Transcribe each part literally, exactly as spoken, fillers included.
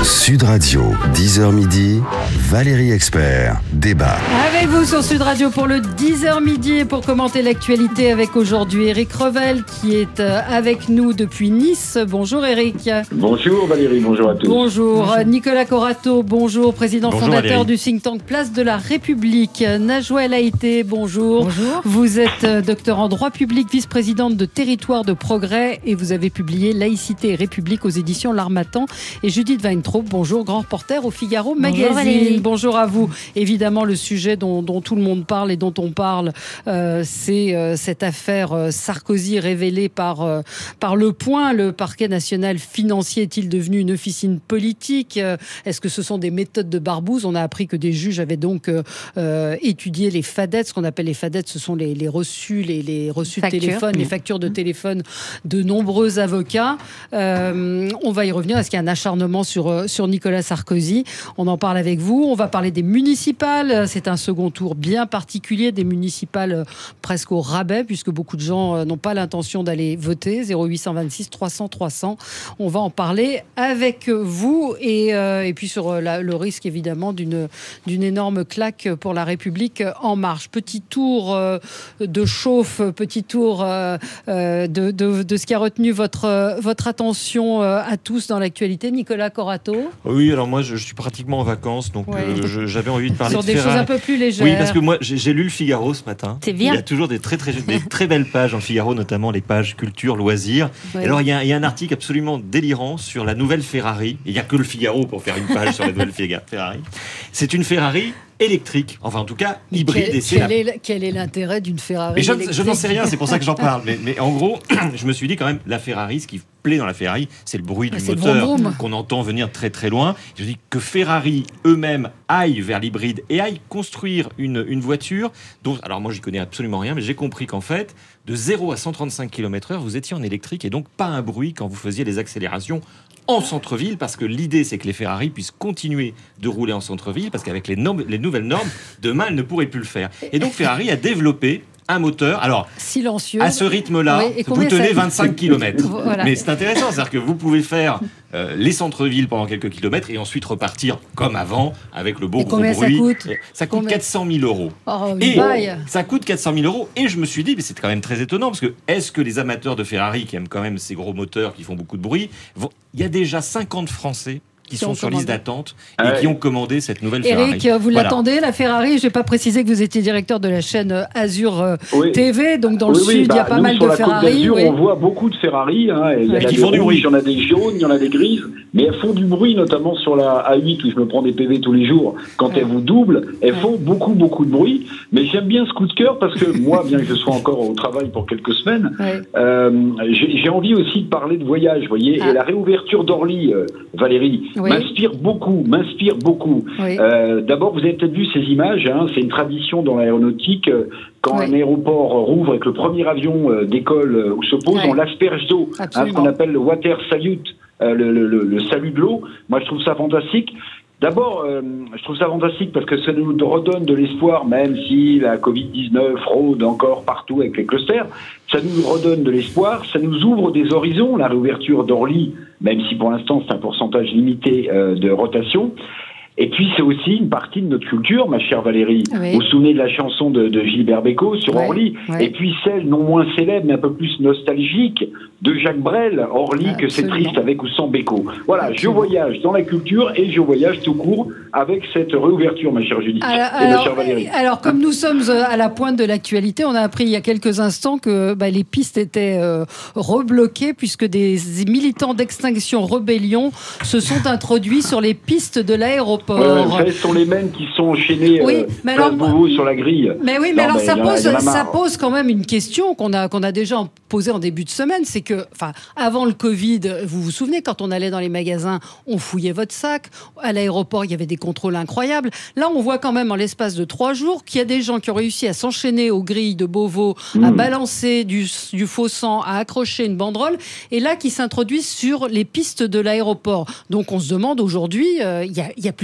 Sud Radio, dix heures midi, Valérie Expert, débat. Avec vous sur Sud Radio pour le dix heures midi et pour commenter l'actualité avec aujourd'hui Éric Revel qui est avec nous depuis Nice. Bonjour Éric. Bonjour Valérie, bonjour à tous. Bonjour, bonjour. Nicolas Corato, bonjour, président bonjour, fondateur Valérie. du think tank Place de la République. Najwa El Haïté, bonjour. Bonjour. Vous êtes docteur en droit public, vice-présidente de Territoire de Progrès et vous avez publié Laïcité et République aux éditions L'Harmattan. Et Judith Weintraub, bonjour, grand reporter au Figaro Magazine. Bonjour, bonjour à vous. Évidemment, le sujet dont, dont tout le monde parle et dont on parle, euh, c'est euh, cette affaire euh, Sarkozy révélée par, euh, par Le Point. Le parquet national financier est-il devenu une officine politique ? euh, Est-ce que ce sont des méthodes de barbouze ? On a appris que des juges avaient donc euh, euh, étudié les fadettes. Ce qu'on appelle les fadettes, ce sont les, les reçus, les, les reçus Facture. de téléphone, mmh. les factures de téléphone de nombreux avocats. Euh, on va y revenir. Est-ce qu'il y a un acharnement sur, sur Nicolas Sarkozy ? On en parle avec vous. On va parler des municipales. C'est un second tour bien particulier, des municipales presque au rabais, puisque beaucoup de gens n'ont pas l'intention d'aller voter. zéro huit cent vingt-six trois cents trois cents. On va en parler avec vous. Et, euh, et puis sur la, le risque, évidemment, d'une, d'une énorme claque pour la République en marche. Petit tour euh, de chauffe, petit tour euh, euh, de, de, de ce qui a retenu votre, votre attention euh, à tous dans l'actualité. Nicolas Corato. Oui, alors moi je, je suis pratiquement en vacances, donc ouais. euh, je, j'avais envie de parler sur de des Ferrari. choses un peu plus légères. Oui, parce que moi j'ai, j'ai lu le Figaro ce matin. C'est bien. Il y a toujours des très très, des très belles pages dans le Figaro, notamment les pages culture, loisirs. Ouais. Et alors il y, a, il y a un article absolument délirant sur la nouvelle Ferrari. Il n'y a que le Figaro pour faire une page sur la nouvelle Ferrari. C'est une Ferrari électrique, enfin en tout cas hybride. Quel, et c'est quel, la... est, quel est l'intérêt d'une Ferrari Mais je, électrique ? je n'en sais rien, c'est pour ça que j'en parle. Mais, mais en gros, je me suis dit quand même, la Ferrari, ce qui plaît dans la Ferrari, c'est le bruit du c'est moteur vroom vroom. qu'on entend venir très très loin. Je dis que Ferrari eux-mêmes aillent vers l'hybride et aillent construire une, une voiture dont, alors moi j'y connais absolument rien, mais j'ai compris qu'en fait, de zéro à cent trente-cinq kilomètres heure, vous étiez en électrique et donc pas un bruit quand vous faisiez les accélérations en centre-ville, parce que l'idée c'est que les Ferrari puissent continuer de rouler en centre-ville, parce qu'avec les, normes, les nouvelles normes, demain elles ne pourraient plus le faire. Et donc Ferrari a développé un moteur, alors silencieux. À ce rythme-là, oui, vous tenez ça... vingt-cinq kilomètres. Voilà. Mais c'est intéressant, c'est-à-dire que vous pouvez faire euh, les centres-villes pendant quelques kilomètres et ensuite repartir comme avant avec le beau et gros combien bruit. Ça coûte, ça coûte quatre cent mille euros. Oh, et baille. ça coûte quatre cent mille euros. Et je me suis dit, mais c'est quand même très étonnant parce que est-ce que les amateurs de Ferrari qui aiment quand même ces gros moteurs qui font beaucoup de bruit, vont... il y a déjà cinquante Français qui, qui sont sur liste d'attente et ah ouais. qui ont commandé cette nouvelle Ferrari. Éric, vous voilà. l'attendez, la Ferrari. Je n'ai pas précisé que vous étiez directeur de la chaîne Azur oui. T V, donc dans oui, le oui, sud, bah, il y a pas mal de Ferrari. Azur, oui. On voit beaucoup de Ferrari. Hein, il y en ouais. a qui des font du bruit. Il y en a des jaunes, il y en a des grises, mais elles font du bruit, notamment sur la A huit où je me prends des P V tous les jours. Quand ouais. elles vous doublent, elles ouais. font beaucoup, beaucoup de bruit. Mais j'aime bien ce coup de cœur parce que moi, bien que je sois encore au travail pour quelques semaines, ouais. euh, j'ai, j'ai envie aussi de parler de voyage, vous voyez. Ah. Et la réouverture d'Orly, euh, Valérie, oui. m'inspire beaucoup. Beaucoup, m'inspire beaucoup. Oui. Euh, d'abord, vous avez peut-être vu ces images, hein, c'est une tradition dans l'aéronautique. Euh, quand oui. un aéroport rouvre et que le premier avion euh, décolle euh, ou se pose, oui. on l'asperge d'eau. Hein, ce qu'on appelle le water salute, euh, le, le, le, le salut de l'eau. Moi, je trouve ça fantastique. D'abord, euh, je trouve ça fantastique parce que ça nous redonne de l'espoir, même si la covid dix-neuf rôde encore partout avec les clusters. Ça nous redonne de l'espoir, ça nous ouvre des horizons, la réouverture d'Orly, même si pour l'instant c'est un pourcentage limité euh, de rotation. Et puis c'est aussi une partie de notre culture, ma chère Valérie. Oui. Vous vous souvenez de la chanson de, de Gilbert Bécaud sur ouais, Orly, ouais. Et puis celle non moins célèbre mais un peu plus nostalgique de Jacques Brel, Orly, ah, que c'est triste avec ou sans Bécaud. Voilà, absolument. Je voyage dans la culture et je voyage tout court avec cette réouverture, ma chère Judith alors, et alors, ma chère Valérie. Alors comme nous sommes à la pointe de l'actualité, on a appris il y a quelques instants que bah, les pistes étaient euh, rebloquées puisque des militants d'Extinction Rebellion se sont introduits sur les pistes de l'aéroport. Ouais, ouais, ce sont les mêmes qui sont enchaînés oui, euh, mais alors, Beauvau sur la grille. Mais oui, mais non, alors mais ça, pose, a, ça pose quand même une question qu'on a, qu'on a déjà posée en début de semaine. C'est que, enfin, avant le Covid, vous vous souvenez, quand on allait dans les magasins, on fouillait votre sac. À l'aéroport, il y avait des contrôles incroyables. Là, on voit quand même en l'espace de trois jours qu'il y a des gens qui ont réussi à s'enchaîner aux grilles de Beauvau, mmh. à balancer du, du faux sang, à accrocher une banderole, et là, qui s'introduisent sur les pistes de l'aéroport. Donc, on se demande aujourd'hui, il euh, y, y a plus de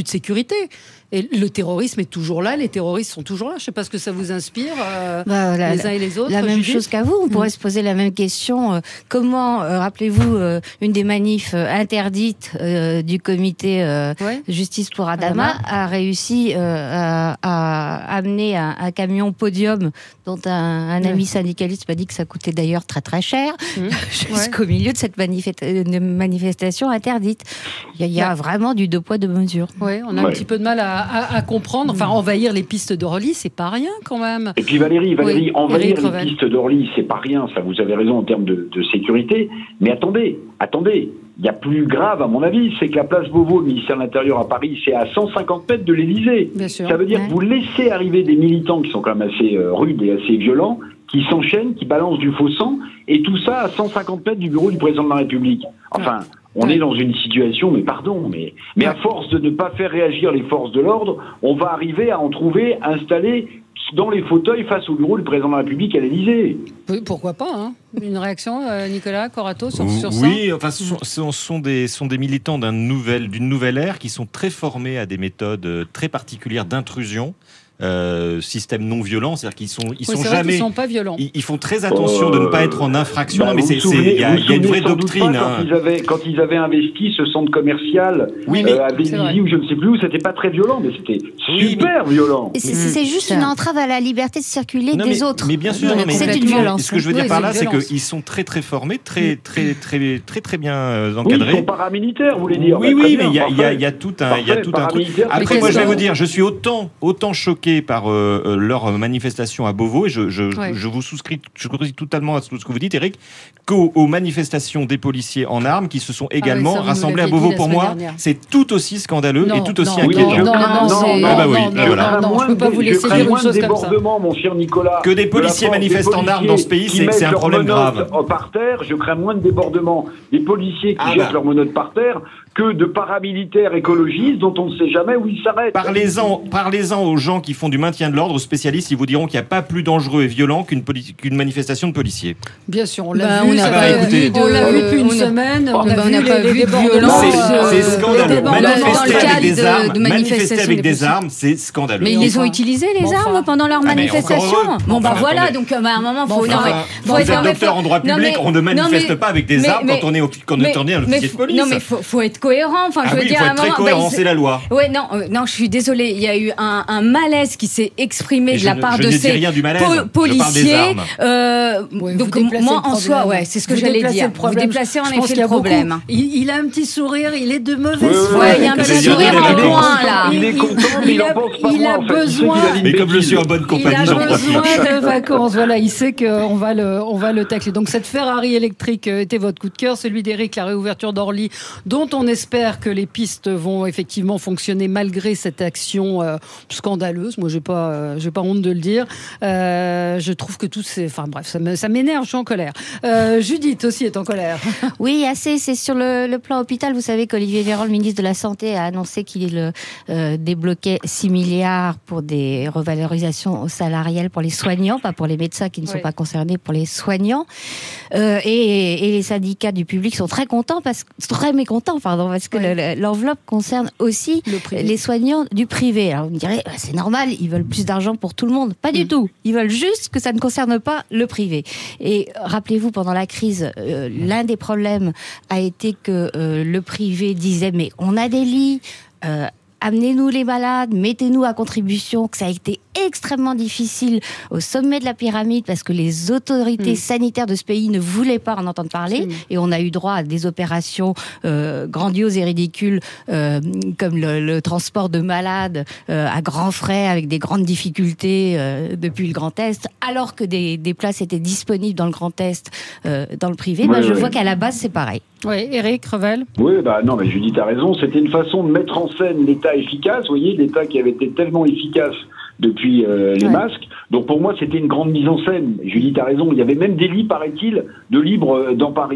sécurité. Et le terrorisme est toujours là, les terroristes sont toujours là. Je ne sais pas ce que ça vous inspire, euh, bah, la, les uns et les autres. La même Judith chose qu'à vous, on mmh. pourrait se poser la même question. Euh, comment, euh, rappelez-vous, euh, une des manifs euh, interdites euh, du comité euh, ouais. Justice pour Adama, Adama a réussi euh, à, à amener un, un camion podium dont un, un ami ouais. syndicaliste m'a dit que ça coûtait d'ailleurs très très cher, mmh. jusqu'au ouais. milieu de cette manifesta- de manifestation interdite. Il y a, il y a ouais. vraiment du deux poids, deux mesures. Oui, on a ouais. un petit peu de mal à À, à comprendre, enfin envahir les pistes d'Orly, c'est pas rien quand même. Et puis Valérie, Valérie, oui, envahir les Crevel. pistes d'Orly, c'est pas rien, ça vous avez raison en termes de, de sécurité, mais attendez, attendez, il y a plus grave à mon avis, c'est que la place Beauvau, le ministère de l'Intérieur à Paris, c'est à cent cinquante mètres de l'Élysée. Ça veut dire ouais. que vous laissez arriver des militants qui sont quand même assez euh, rudes et assez violents, qui s'enchaînent, qui balancent du faux sang, et tout ça à cent cinquante mètres du bureau du président de la République. Enfin... Ouais. On ouais. est dans une situation, mais pardon, mais, mais à force de ne pas faire réagir les forces de l'ordre, on va arriver à en trouver installés dans les fauteuils face au bureau du président de la République à l'Élysée. Oui, pourquoi pas, hein. Une réaction, euh, Nicolas Corato, sur, sur ça? Oui, enfin, ce sont, ce sont, des, sont des militants d'un nouvel, d'une nouvelle ère qui sont très formés à des méthodes très particulières d'intrusion. Euh, système non violent, c'est-à-dire qu'ils sont, ils oui, sont c'est jamais, vrai qu'ils sont pas violents. Ils, ils font très attention euh, de ne pas être en infraction. Bah, non, mais c'est, c'est, il y a, y a une vraie doctrine. Hein. Quand ils avaient, quand ils avaient investi ce centre commercial oui, mais, euh, à Vélizy ou je ne sais plus où, c'était pas très violent, mais c'était oui, super mais, violent. Et c'est, c'est juste une entrave à la liberté de circuler non, des mais, autre. Mais bien sûr, non, mais c'est une violence. Ce que je veux dire oui, par là, c'est qu'ils sont très très formés, très très très très très bien euh, encadrés. Oui, ils sont paramilitaires, vous voulez dire? Oui, oui, mais il y a, y a, y a tout un, il y a tout un truc. Après, moi, je vais vous dire, je suis autant autant choqué par leur manifestation à Beauvau, et je, je, ouais. je vous souscris, je souscris totalement à ce que vous dites, Eric, qu'aux aux manifestations des policiers en armes qui se sont également ah oui, ça, rassemblés à Beauvau. Pour moi, dernière. C'est tout aussi scandaleux non, et tout aussi non, inquiétant. Non, non, non, non, non, bah oui, non, voilà. non, non, je ne peux pas vous laisser dire une chose comme ça. Mon cher Nicolas, que des policiers manifestent en armes dans ce pays, c'est, c'est un problème grave. Par terre, je crains moins de débordements des policiers qui ah jettent bah. leurs menottes par terre que de paramilitaires écologistes dont on ne sait jamais où ils s'arrêtent. Parlez-en, parlez-en aux gens qui font du maintien de l'ordre, aux spécialistes, ils vous diront qu'il n'y a pas plus dangereux et violent qu'une, poli- qu'une manifestation de policiers. Bien sûr, on l'a bah, vu, on ça bah, va, écoutez, on l'a vu depuis une semaine, on a vu les débordements. C'est scandaleux. Manifester avec des armes, manifester avec des armes, c'est scandaleux. Mais ils les ont utilisées, les armes, pendant leur manifestation. Bon, bah voilà, donc à un moment, il faut... Vous êtes docteur en droit public, on ne manifeste pas avec des armes quand on est un officier de police. Non, mais il faut être cohérent. Enfin, je veux dire, il faut être très cohérent, c'est la loi. Ouais, non, non, je suis désolée. Il y a eu un, un malaise qui s'est exprimé de la part de ces policiers. Euh, ouais, donc moi, en soi, ouais, c'est ce que vous j'allais dire. Vous déplacez en effet le problème. Il, il a un petit sourire, il est de mauvaise foi. Ouais, il y a un petit sourire en loin là. Il est content, mais il en pense pas il a besoin. Mais comme je suis en bonne compagnie, j'en profite. Il a besoin de vacances. Voilà, il sait qu'on va le, on va le tacler. Donc cette Ferrari électrique était votre coup de cœur, celui d'Éric, la réouverture d'Orly, dont on espère que les pistes vont effectivement fonctionner malgré cette action euh, scandaleuse. Moi, j'ai pas, euh, j'ai pas honte de le dire. Euh, je trouve que tout c'est, enfin bref, ça, me, ça m'énerve. Je suis en colère. Euh, Judith aussi est en colère. Oui, assez. C'est sur le, le plan hôpital. Vous savez qu'Olivier Véran, le ministre de la Santé, a annoncé qu'il euh, débloquait six milliards pour des revalorisations salariales pour les soignants, pas pour les médecins qui ne sont oui. pas concernés, pour les soignants. Euh, et, et les syndicats du public sont très contents, parce, très mécontents, pardon, parce que oui. le, l'enveloppe concerne aussi les soignants du privé. Alors, on me dirait, bah, c'est normal, ils veulent plus d'argent pour tout le monde. Pas du mmh. tout. Ils veulent juste que ça ne concerne pas le privé. Et rappelez-vous, pendant la crise, euh, l'un des problèmes a été que euh, le privé disait, mais on a des lits, euh, amenez-nous les malades, mettez-nous à contribution, que ça a été extrêmement difficile au sommet de la pyramide parce que les autorités mmh. sanitaires de ce pays ne voulaient pas en entendre parler mmh. et on a eu droit à des opérations euh, grandioses et ridicules euh, comme le, le transport de malades euh, à grands frais avec des grandes difficultés euh, depuis le Grand Est, alors que des, des places étaient disponibles dans le Grand Est, euh, dans le privé. Oui, bah, je oui. vois qu'à la base c'est pareil. Oui, Éric Crevel. Oui, bah non, mais Judith a raison. C'était une façon de mettre en scène l'État efficace. Vous voyez, l'État qui avait été tellement efficace depuis euh, les ouais. masques. Donc pour moi, c'était une grande mise en scène. Judith a raison. Il y avait même des lits, paraît-il, de libre euh, dans Paris.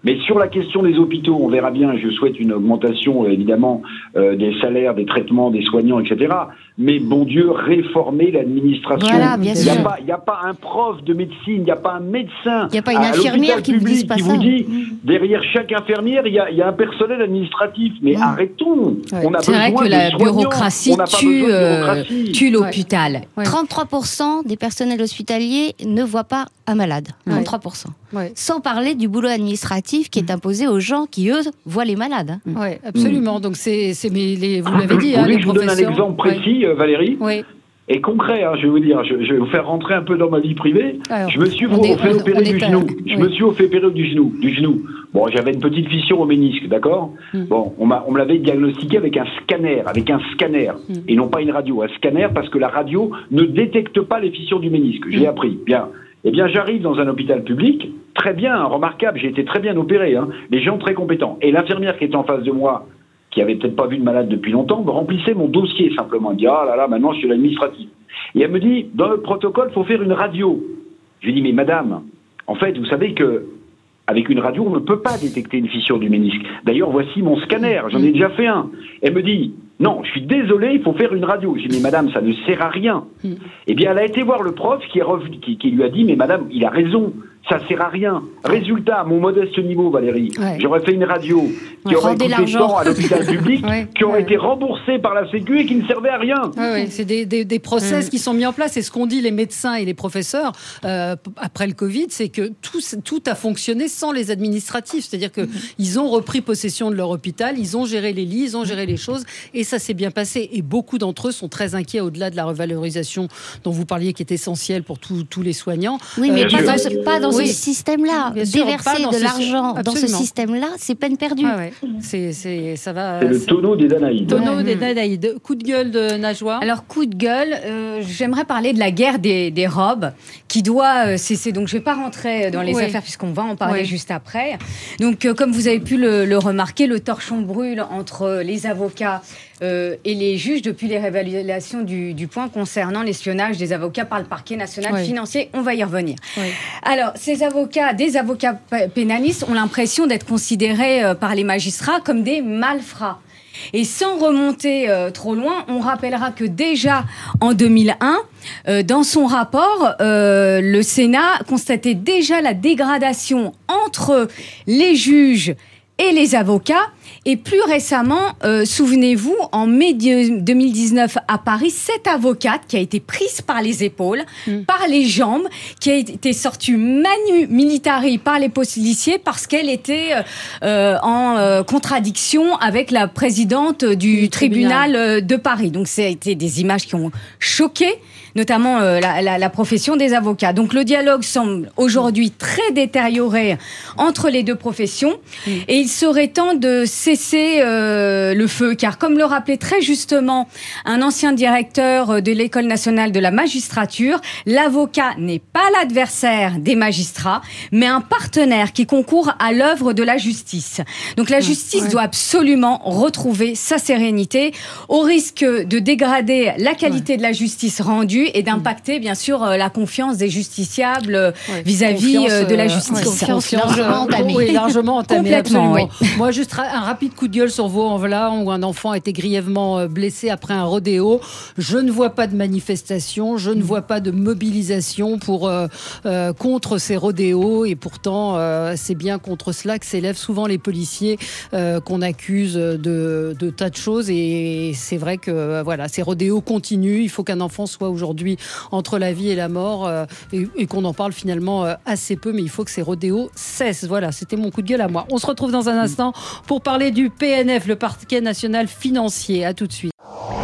Mais sur la question des hôpitaux, on verra bien, je souhaite une augmentation, évidemment, euh, des salaires, des traitements, des soignants, et cetera. Mais bon Dieu, réformer l'administration. Voilà, bien il n'y a, sûr. pas- il y a pas un prof de médecine, il n'y a pas un médecin. Il n'y a pas une à infirmière l'hôpital qui vous public dise pas qui ça. vous dit, derrière chaque infirmière, il y a, il y a un personnel administratif. Mais Mmh. arrêtons. Ouais. On a C'est vrai besoin que de la soignants. bureaucratie On n'a pas tue, besoin de euh, bureaucratie. tue l'hôpital. Ouais. trente-trois pour cent des personnels hospitaliers ne voient pas un malade. Ouais. trente-trois pour cent. Ouais. Sans parler du boulot administratif qui est imposé aux gens qui, eux, voient les malades. hein. Ouais, absolument. Donc c'est, c'est mais les, vous l'avez dit, Vous hein, voulez les que je vous donne un professeurs. exemple précis, euh, Valérie Oui. et concret, hein, je vais vous dire, je, je vais vous faire rentrer un peu dans ma vie privée. Alors, je me suis on est- fait on- opérer on est du à- genou. Je oui. me suis fait opérer du genou, du genou. Bon, j'avais une petite fissure au ménisque, d'accord. Mm. Bon, on m'a, on me l'avait diagnostiqué avec un scanner, avec un scanner, Mm. et non pas une radio, un scanner parce que la radio ne détecte pas les fissures du ménisque. Je l'ai Mm. appris. Bien. Eh bien, j'arrive dans un hôpital public, très bien, remarquable. J'ai été très bien opéré, hein. Les gens très compétents. Et l'infirmière qui était en face de moi, qui avait peut-être pas vu de malade depuis longtemps, me remplissait mon dossier simplement. Elle me dit, ah là là, maintenant je suis l'administratif. Et elle me dit, dans le protocole, il faut faire une radio. Je lui dis, mais madame, en fait, vous savez que avec une radio, on ne peut pas détecter une fissure du ménisque. D'ailleurs, voici mon scanner, j'en ai déjà fait un. Elle me dit, non, je suis désolé, il faut faire une radio. J'ai dit, mais madame, ça ne sert à rien. Mm. Eh bien, elle a été voir le prof qui, est revenu, qui, qui lui a dit, mais madame, il a raison, ça sert à rien. Résultat, à mon modeste niveau, Valérie, Ouais. j'aurais fait une radio qui Ouais, aurait rendez coûté l'argent. tant à l'hôpital public, Ouais. qui aurait Ouais. été remboursée par la Sécu et qui ne servait à rien. Ouais, ouais, c'est des, des, des process qui sont mis en place. C'est ce qu'ont dit les médecins et les professeurs euh, p- après le Covid, c'est que tout, tout a fonctionné sans les administratifs. C'est-à-dire qu'ils ont repris possession de leur hôpital, ils ont géré les lits, ils ont géré les choses, et ça s'est bien passé. Et beaucoup d'entre eux sont très inquiets au-delà de la revalorisation dont vous parliez, qui est essentielle pour tous tous les soignants. Oui, mais Euh, pas sûr. dans, ce, pas dans Oui. ce système-là. Bien sûr, Déverser pas dans de ce- l'argent dans ce absolument. système-là, c'est peine perdue. Ouais, ouais. C'est, c'est, ça va. C'est le c'est- tonneau des Danaïdes. tonneau Ouais. des Danaïdes. Coup de gueule de Najwa. Alors, coup de gueule, euh, j'aimerais parler de la guerre des, des robes qui doit euh, cesser. Donc, je ne vais pas rentrer dans les Oui. affaires puisqu'on va en parler Oui. juste après. Donc, euh, comme vous avez pu le, le remarquer, le torchon brûle entre les avocats euh, et les juges depuis les révélations du, du point concernant l'espionnage des avocats par le parquet national Oui. financier. On va y revenir. Oui. Alors, ces avocats, des avocats p- pénalistes ont l'impression d'être considérés euh, par les magistrats comme des malfrats. Et sans remonter euh, trop loin, on rappellera que déjà en deux mille un, euh, dans son rapport, euh, le Sénat constatait déjà la dégradation entre les juges et les avocats. Et plus récemment, euh, souvenez-vous, en mai deux mille dix-neuf à Paris, cette avocate qui a été prise par les épaules, Mm. par les jambes, qui a été sortie manu militari par les policiers parce qu'elle était euh, en euh, contradiction avec la présidente du, Du tribunal. tribunal euh, de Paris. Donc, ça a été des images qui ont choqué notamment euh, la, la, la profession des avocats. Donc le dialogue semble aujourd'hui très détérioré entre les deux professions Mm. et il serait temps de cesser euh, le feu, car comme le rappelait très justement un ancien directeur de l'École nationale de la magistrature, l'avocat n'est pas l'adversaire des magistrats, mais un partenaire qui concourt à l'œuvre de la justice. Donc la justice ouais. doit absolument retrouver sa sérénité, au risque de dégrader la qualité de la justice rendue et d'impacter bien sûr euh, la confiance des justiciables euh, Ouais. vis-à-vis Confiance, euh, de la euh, justice. ouais, Confiance confiance, largement euh, entamée. Oui, largement entamée, Complètement, absolument. Moi, juste ra- un rapide coup de gueule sur Vaux-en-Velin, où un enfant a été grièvement euh, blessé après un rodéo. Je ne vois pas de manifestation, je ne vois pas de mobilisation pour, euh, euh, contre ces rodéos, et pourtant, euh, c'est bien contre cela que s'élèvent souvent les policiers euh, qu'on accuse de, de tas de choses, et c'est vrai que euh, voilà, ces rodéos continuent. Il faut qu'un enfant soit aujourd'hui entre la vie et la mort, euh, et, et qu'on en parle finalement euh, assez peu, mais il faut que ces rodéos cessent. Voilà, c'était mon coup de gueule à moi. On se retrouve dans un instant pour parler du P N F, le parquet national financier. À tout de suite.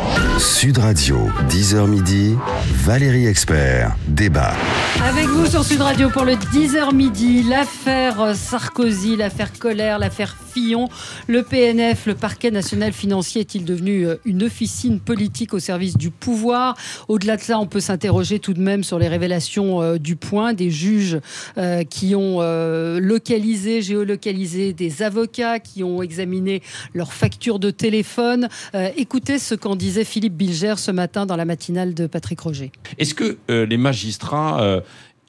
Sud Radio, dix heures midi, Valérie Expert, débat. Avec vous sur Sud Radio pour le dix heures midi, l'affaire Sarkozy, l'affaire Colère, l'affaire Fillon. Le P N F, le parquet national financier, est-il devenu une officine politique au service du pouvoir? Au-delà de cela, on peut s'interroger tout de même sur les révélations euh, du Point, des juges euh, qui ont euh, localisé, géolocalisé des avocats, qui ont examiné leurs factures de téléphone. Euh, écoutez ce qu'en disait Philippe Bilger ce matin dans la matinale de Patrick Roger. Est-ce que euh, les magistrats, euh,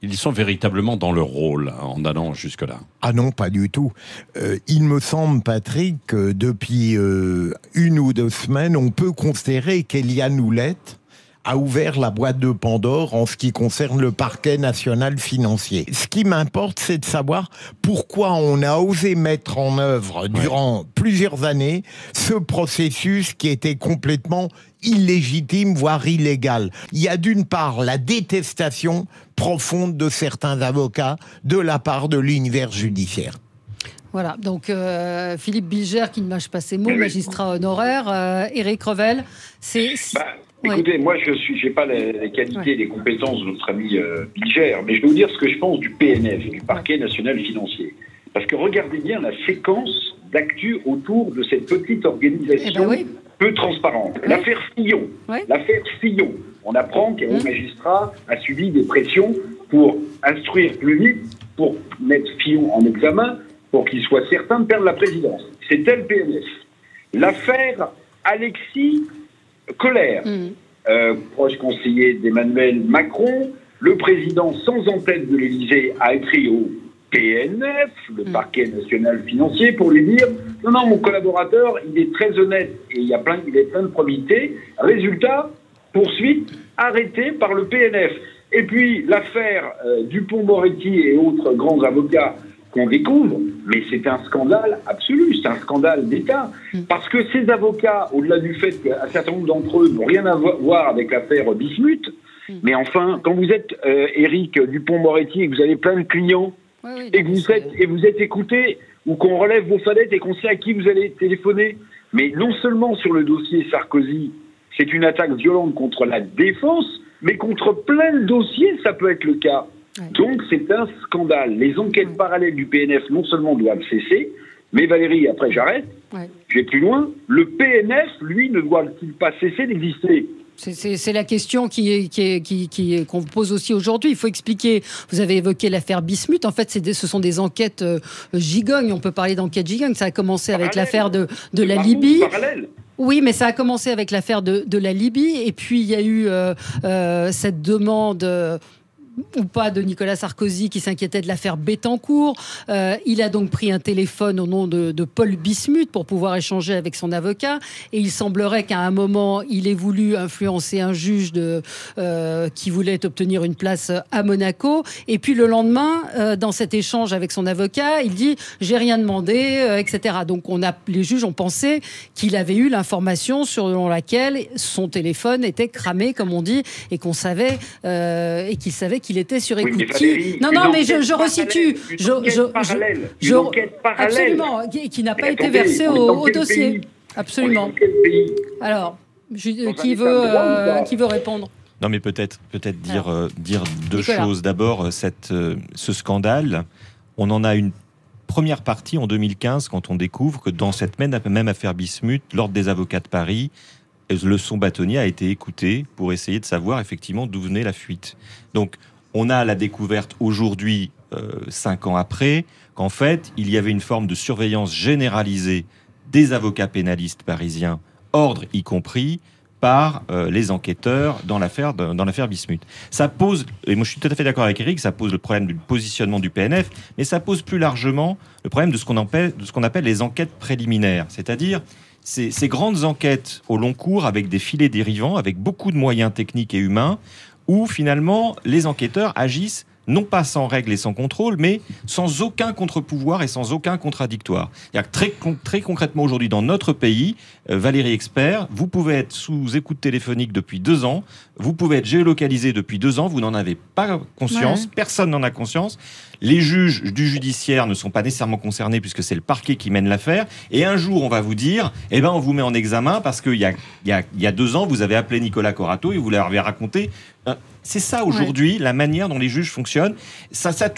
Ils sont véritablement dans leur rôle en allant jusque-là. Ah non, pas du tout. Euh, il me semble, Patrick, que depuis euh, une ou deux semaines, on peut considérer qu'Eliane Houlette a ouvert la boîte de Pandore en ce qui concerne le parquet national financier. Ce qui m'importe, c'est de savoir pourquoi on a osé mettre en œuvre durant ouais. plusieurs années ce processus qui était complètement illégitime, voire illégal. Il y a d'une part la détestation profonde de certains avocats de la part de l'univers judiciaire. Voilà, donc euh, Philippe Bilger qui ne mâche pas ses mots, magistrat honoraire, euh, Éric Revel, c'est... Bah, écoutez, oui. moi je suis, j'ai pas les, les qualités, ouais. les compétences de notre ami euh, Bilger, mais je vais vous dire ce que je pense du P N F, du Parquet national financier. Parce que regardez bien la séquence d'actu autour de cette petite organisation eh ben oui. peu transparente. Oui. L'affaire Fillon, oui. l'affaire Fillon. On apprend qu'un mmh. magistrat a subi des pressions pour instruire plus vite, pour mettre Fillon en examen, pour qu'il soit certain de perdre la présidence. C'était le P N F. L'affaire Alexis Colère, mmh. euh, proche conseiller d'Emmanuel Macron, le président sans en-tête de l'Élysée a écrit au P N F, le mmh. parquet national financier, pour lui dire « Non, non, mon collaborateur, il est très honnête et il, y a plein, il est plein de probité. » Résultat, poursuite, arrêté par le P N F. Et puis, l'affaire euh, Dupond-Moretti et autres grands avocats qu'on découvre, mais c'est un scandale absolu, c'est un scandale d'État. Mmh. Parce que ces avocats, au-delà du fait qu'un certain nombre d'entre eux n'ont rien à voir avec l'affaire Bismuth, mmh. mais enfin, quand vous êtes euh, Éric Dupond-Moretti et que vous avez plein de clients, oui, oui, et, que vous êtes, et vous êtes écouté, ou qu'on relève vos fenêtres et qu'on sait à qui vous allez téléphoner, mais non seulement sur le dossier Sarkozy, c'est une attaque violente contre la défense, mais contre plein de dossiers, ça peut être le cas. Ouais. Donc c'est un scandale. Les enquêtes ouais. parallèles du P N F non seulement doivent cesser, mais Valérie, après j'arrête, ouais. je vais plus loin, le P N F, lui, ne doit-il pas cesser d'exister ? C'est, c'est, c'est la question qui est, qui est, qui, qui est, qu'on pose aussi aujourd'hui. Il faut expliquer, vous avez évoqué l'affaire Bismuth, en fait c'est des, ce sont des enquêtes euh, gigognes, on peut parler d'enquêtes gigognes, ça a commencé parallèle. avec l'affaire de, de la Libye. Parallèle. Oui, mais ça a commencé avec l'affaire de, de la Libye, et puis il y a eu euh, euh, cette demande... Euh, ou pas de Nicolas Sarkozy qui s'inquiétait de l'affaire Bettencourt. Euh, il a donc pris un téléphone au nom de, de Paul Bismuth pour pouvoir échanger avec son avocat. Et il semblerait qu'à un moment, il ait voulu influencer un juge de, euh, qui voulait obtenir une place à Monaco. Et puis le lendemain, euh, dans cet échange avec son avocat, il dit « j'ai rien demandé euh, », et cetera. Donc on a, les juges ont pensé qu'il avait eu l'information selon laquelle son téléphone était cramé, comme on dit, et qu'on savait, euh, et qu'il savait qu'il était sur écoute. Oui, Valérie, non, non, mais je, je resitue. Je, je, je, je, absolument, qui, qui n'a pas mais été attendez, versé au, au dossier. Pays absolument. Alors, je, qui, veut, euh, qui veut répondre ? Non, mais peut-être, peut-être dire, euh, dire deux Nicolas. choses. D'abord, cette, euh, ce scandale, on en a une première partie en deux mille quinze, quand on découvre que dans cette même, même affaire Bismuth, l'Ordre des avocats de Paris, le son bâtonnier a été écouté pour essayer de savoir effectivement d'où venait la fuite. Donc, on a la découverte aujourd'hui, euh, cinq ans après, qu'en fait, il y avait une forme de surveillance généralisée des avocats pénalistes parisiens, ordre y compris, par euh, les enquêteurs dans l'affaire, dans l'affaire Bismuth. Ça pose, et moi je suis tout à fait d'accord avec Éric, ça pose le problème du positionnement du P N F, mais ça pose plus largement le problème de ce qu'on appelle, de ce qu'on appelle les enquêtes préliminaires, c'est-à-dire ces, ces grandes enquêtes au long cours avec des filets dérivants, avec beaucoup de moyens techniques et humains, où finalement les enquêteurs agissent non pas sans règles et sans contrôle, mais sans aucun contre-pouvoir et sans aucun contradictoire. C'est-à-dire que très, très concrètement aujourd'hui dans notre pays, euh, Valérie Expert, vous pouvez être sous écoute téléphonique depuis deux ans, vous pouvez être géolocalisé depuis deux ans, vous n'en avez pas conscience, ouais. Personne n'en a conscience. Les juges du judiciaire ne sont pas nécessairement concernés puisque c'est le parquet qui mène l'affaire. Et un jour, on va vous dire, eh ben, on vous met en examen parce qu'il y a, il y a, il y a deux ans, vous avez appelé Nicolas Corato et vous l'avez raconté. C'est ça aujourd'hui, ouais. La manière dont les juges fonctionnent. Ça, ça touche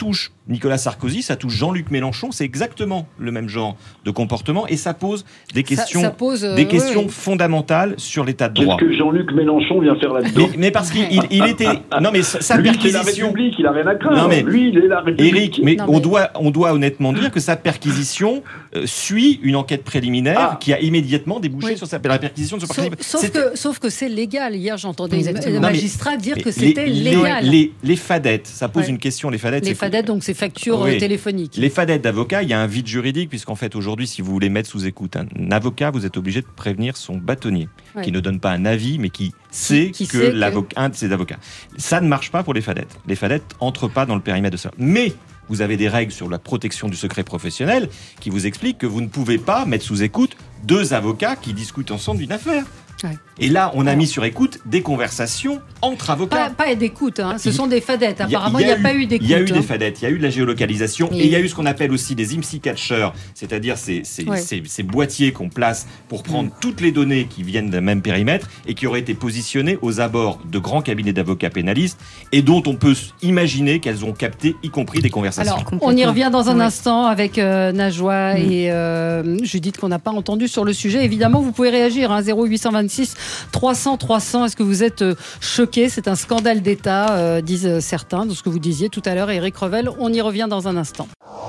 Nicolas Sarkozy, ça touche Jean-Luc Mélenchon, c'est exactement le même genre de comportement et ça pose des questions, ça, ça pose, euh, des questions oui. fondamentales sur l'état de droit. Qu'est-ce que Jean-Luc Mélenchon vient faire là-dedans? Mais, mais parce qu'il il, il était... Non mais sa, sa Lui, c'est la perquisition... République, il a rien à craindre. Non, mais- Lui, il est la République. Éric, mais, Non, on, mais- doit, on doit honnêtement dire que sa perquisition euh, suit une enquête préliminaire Ah. qui a immédiatement débouché Oui. sur sa, la perquisition de son Sauf, parquet. sauf C'était- que, sauf que c'est légal. Hier, j'entendais Exactement. le Non, mais- magistrat dire mais que les- c'était les, légal. Les, les fadettes, ça pose Ouais. une question, les fadettes. Les c'est- fadettes, donc ces factures Oui. euh, téléphoniques. Les fadettes d'avocats, il y a un vide juridique, puisqu'en fait, aujourd'hui, si vous voulez mettre sous écoute un avocat, vous êtes obligé de prévenir son bâtonnier, Ouais. qui ne donne pas un avis, mais qui sait qui que sait que- l'avocat, un de ses avocats. Ça ne marche pas pour les fadettes. Les fadettes entrent pas dans le périmètre de ça. Mais vous avez des règles sur la protection du secret professionnel qui vous expliquent que vous ne pouvez pas mettre sous écoute deux avocats qui discutent ensemble d'une affaire. Ouais. Et là, on a Alors- mis sur écoute des conversations entre avocats. Pas, pas d'écoute, hein. ce Il- sont des fadettes. Il y a- Apparemment, il n'y a, pas eu d'écoute. Il y a eu des hein. fadettes, il y a eu de la géolocalisation Oui. et il y a eu ce qu'on appelle aussi des I M S I catchers, c'est-à-dire ces, ces, Ouais. ces- ces boîtiers qu'on place pour prendre toutes les données qui viennent d'un même périmètre et qui auraient été positionnés aux abords de grands cabinets d'avocats pénalistes et dont on peut s- imaginer qu'elles ont capté y compris des conversations. Alors, Complètement. on y revient dans un Oui. instant avec euh, Najwa Mm. et euh, Judith qu'on n'a pas entendu sur le sujet. Évidemment, vous pouvez réagir. Hein, zéro huit cent vingt-six trois cents trois cents. Est-ce que vous êtes euh, choqués? C'est un scandale d'État, euh, disent euh, certains, de ce que vous disiez tout à l'heure. Éric Revel, on y revient dans un instant.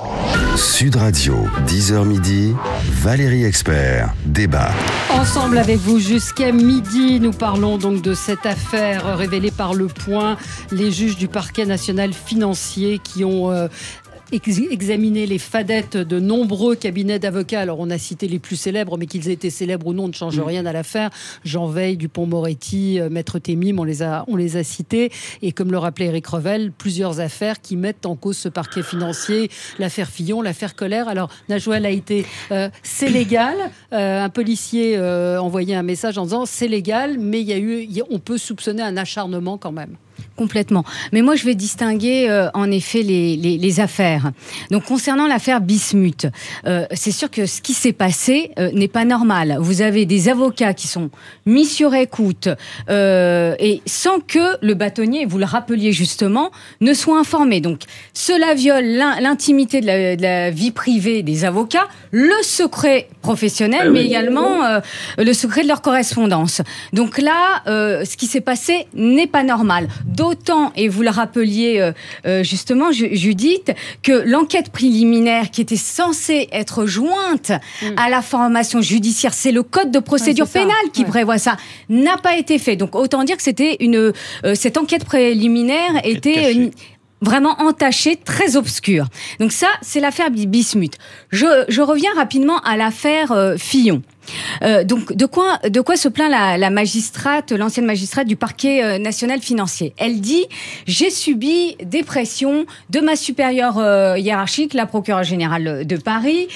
Sud Radio, dix heures midi, Valérie Expert, débat. Ensemble avec vous jusqu'à midi, nous parlons donc de cette affaire révélée par Le Point, les juges du parquet national financier qui ont euh, ex- examiné les fadettes de nombreux cabinets d'avocats. Alors on a cité les plus célèbres, mais qu'ils aient été célèbres ou non ne change rien à l'affaire. Jean Veil, Dupond-Moretti, euh, Maître Témim, on les a, on les a cités. Et comme le rappelait Éric Revel, plusieurs affaires qui mettent en cause ce parquet financier, l'affaire Fillon, l'affaire Colère. Alors Najwa a été, euh, c'est légal. Euh, un policier euh, envoyait un message en disant c'est légal, mais il y a eu, il y a- on peut soupçonner un acharnement quand même. Complètement. Mais moi, je vais distinguer euh, en effet les, les, les affaires. Donc, concernant l'affaire Bismuth, euh, c'est sûr que ce qui s'est passé euh, n'est pas normal. Vous avez des avocats qui sont mis sur écoute euh, et sans que le bâtonnier, vous le rappeliez justement, ne soit informé. Donc, cela viole l'in- l'intimité de la, de la vie privée des avocats, le secret professionnel, Ah oui. mais également euh, le secret de leur correspondance. Donc là, euh, ce qui s'est passé n'est pas normal. D'autant, et vous le rappeliez euh, euh, justement, Ju- Judith, que l'enquête préliminaire qui était censée être jointe Mm. à la formation judiciaire, c'est le code de procédure Ouais, c'est ça. pénale qui Ouais. prévoit ça, n'a pas été fait. Donc autant dire que c'était une euh, cette enquête préliminaire était cachée. une- vraiment entachée, très obscure. Donc ça, c'est l'affaire Bi- Bismuth. Je, je reviens rapidement à l'affaire euh, Fillon. Euh, donc, de quoi, de quoi se plaint la, la magistrate, l'ancienne magistrate du parquet euh, national financier? Elle dit: j'ai subi des pressions de ma supérieure euh, hiérarchique, la procureure générale de Paris.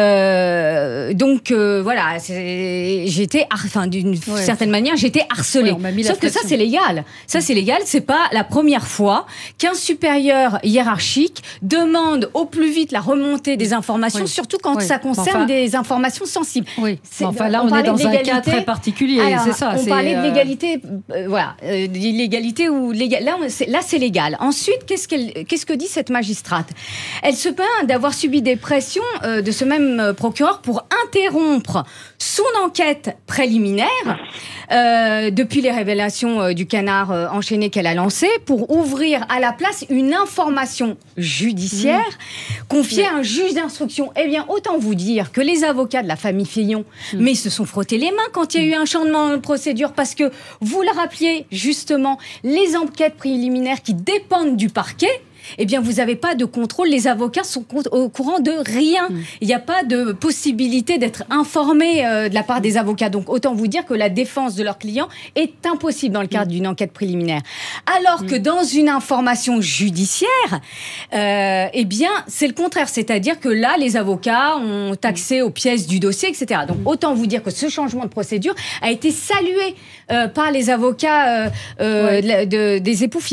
Euh, donc, euh, voilà, c'est- j'étais, har- enfin, d'une Ouais. certaine manière, j'étais harcelée. Ouais, on m'a mis la Sauf que ça, pression. c'est légal. Ça, c'est légal. C'est pas la première fois qu'un supérieur hiérarchique demande au plus vite la remontée des informations, Oui. surtout quand Oui. ça concerne Enfin- des informations sensibles. Oui. C'est- Enfin là, on on, est parlait dans de un cas l'égalité. très particulier. Alors, c'est ça. on c'est, parlait de euh, l'égalité, euh, voilà, euh, l'illégalité ou légal. Là, on- c'est, là, c'est légal. Ensuite, qu'est-ce qu'elle, qu'est-ce que dit cette magistrate? Elle se plaint d'avoir subi des pressions euh, de ce même euh, procureur pour interrompre son enquête préliminaire euh, depuis les révélations euh, du canard euh, enchaîné qu'elle a lancé pour ouvrir à la place une information judiciaire confiée à un juge d'instruction. Eh bien, autant vous dire que les avocats de la famille Fillon, mais se sont frottés les mains quand il y a eu un changement de procédure parce que, vous le rappeliez justement, les enquêtes préliminaires qui dépendent du parquet, eh bien, vous n'avez pas de contrôle. Les avocats sont co- au courant de rien. Il n'y a pas de possibilité d'être informés euh, de la part des avocats. Donc, autant vous dire que la défense de leurs clients est impossible dans le cadre d'une enquête préliminaire. Alors que dans une information judiciaire, euh, eh bien, c'est le contraire. C'est-à-dire que là, les avocats ont accès aux pièces du dossier, et cetera. Donc, autant vous dire que ce changement de procédure a été salué euh, par les avocats euh, euh, Ouais. de la- de- des époux Fillon.